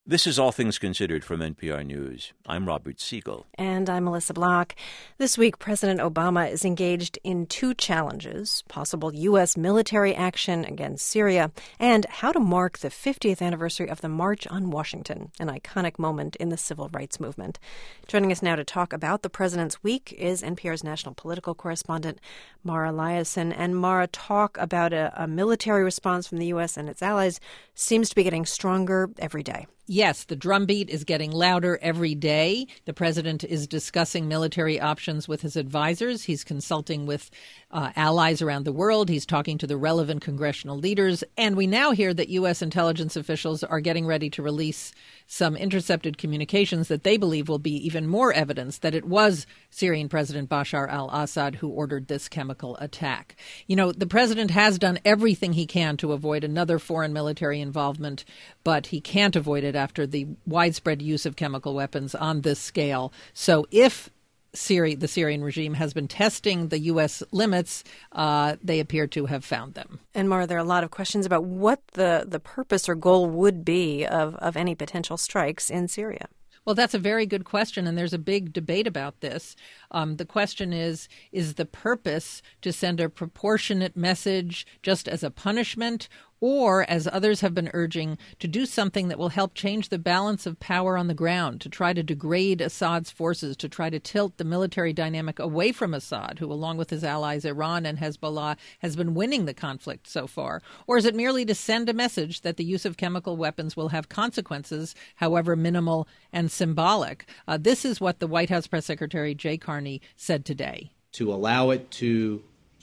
This is All Things Considered from NPR News. I'm Robert Siegel. And I'm Melissa Block. This week, President Obama is engaged in two challenges: possible U.S. military action against Syria and how to mark the 50th anniversary of the March on Washington, an iconic moment in the civil rights movement. Joining us now to talk about the president's week is NPR's national political correspondent, Mara Liasson. And Mara, talk about a military response from the U.S. and its allies seems to be getting stronger every day. Yes, the drumbeat is getting louder every day. The president is discussing military options with his advisors. He's consulting with allies around the world. He's talking to the relevant congressional leaders. And we now hear that U.S. intelligence officials are getting ready to release some intercepted communications that they believe will be even more evidence that it was Syrian President Bashar al-Assad who ordered this chemical attack. You know, the president has done everything he can to avoid another foreign military involvement, but he can't avoid it after the widespread use of chemical weapons on this scale. So if the Syrian regime has been testing the U.S. limits, they appear to have found them. And Mara, there are a lot of questions about what the purpose or goal would be of any potential strikes in Syria. Well, that's a very good question, and there's a big debate about this. The question is the purpose to send a proportionate message just as a punishment, or, as others have been urging, to do something that will help change the balance of power on the ground, to try to degrade Assad's forces, to try to tilt the military dynamic away from Assad, who, along with his allies Iran and Hezbollah, has been winning the conflict so far? Or is it merely to send a message that the use of chemical weapons will have consequences, however minimal and symbolic? This is what the White House Press Secretary Jay Carney said today. To allow it to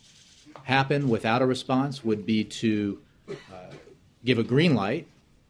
happen without a response would be to give a green light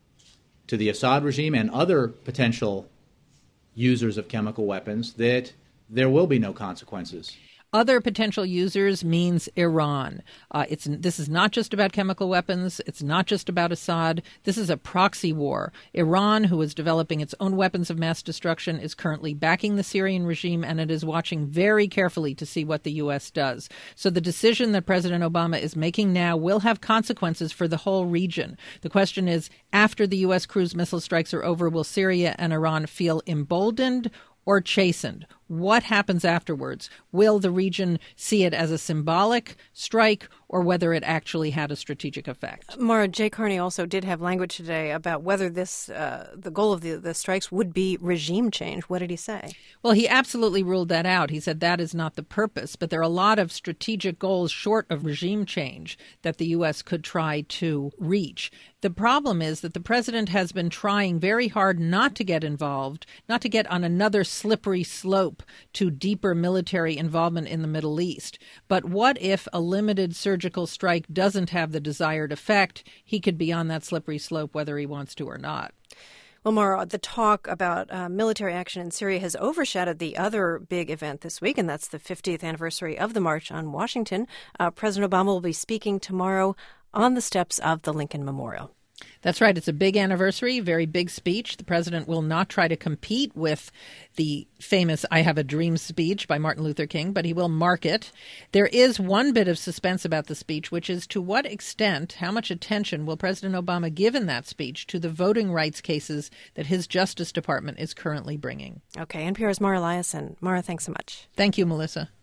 to the Assad regime and other potential users of chemical weapons that there will be no consequences. Other potential users means Iran. This is not just about chemical weapons. It's not just about Assad. This is a proxy war. Iran, who is developing its own weapons of mass destruction, is currently backing the Syrian regime, and it is watching very carefully to see what the U.S. does. So the decision that President Obama is making now will have consequences for the whole region. The question is, after the U.S. cruise missile strikes are over, will Syria and Iran feel emboldened or chastened? What happens afterwards? Will the region see it as a symbolic strike or whether it actually had a strategic effect? Mara, Jay Carney also did have language today about whether the goal of the strikes would be regime change. What did he say? Well, he absolutely ruled that out. He said that is not the purpose, but there are a lot of strategic goals short of regime change that the U.S. could try to reach. The problem is that the president has been trying very hard not to get involved, not to get on another slippery slope to deeper military involvement in the Middle East. But what if a limited surgical strike doesn't have the desired effect? He could be on that slippery slope whether he wants to or not. Well, Mara, the talk about military action in Syria has overshadowed the other big event this week, and that's the 50th anniversary of the March on Washington. President Obama will be speaking tomorrow on the steps of the Lincoln Memorial. That's right. It's a big anniversary, very big speech. The president will not try to compete with the famous I Have a Dream speech by Martin Luther King, but he will mark it. There is one bit of suspense about the speech, which is to what extent, how much attention will President Obama give in that speech to the voting rights cases that his Justice Department is currently bringing? Okay, NPR's Mara Liasson. Mara, thanks so much. Thank you, Melissa.